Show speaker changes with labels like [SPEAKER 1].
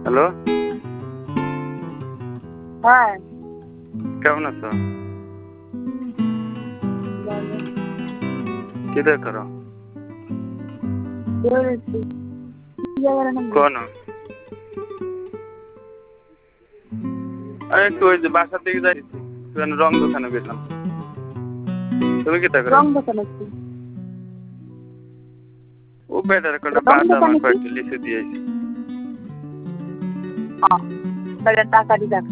[SPEAKER 1] Hello,
[SPEAKER 2] হ্যাঁ,
[SPEAKER 1] কেমন আছো?
[SPEAKER 2] ভালো।
[SPEAKER 1] কি দিয়ে করো?
[SPEAKER 2] বেরোচ্ছি। কি জায়গার নাম?
[SPEAKER 1] কোন? আমি একটু ওই যে বাসার দিকে যাইছি, একটু রং দোকানে গেলাম। তুমি কি তা করো?
[SPEAKER 2] রং দোকানে কি?
[SPEAKER 1] ও বেটার কটা
[SPEAKER 2] রং
[SPEAKER 1] বাদাম আর
[SPEAKER 2] দোকানে কি?
[SPEAKER 1] কয়েকটা লিচু দিয়েছি।
[SPEAKER 2] তাহলে টাকা দিতে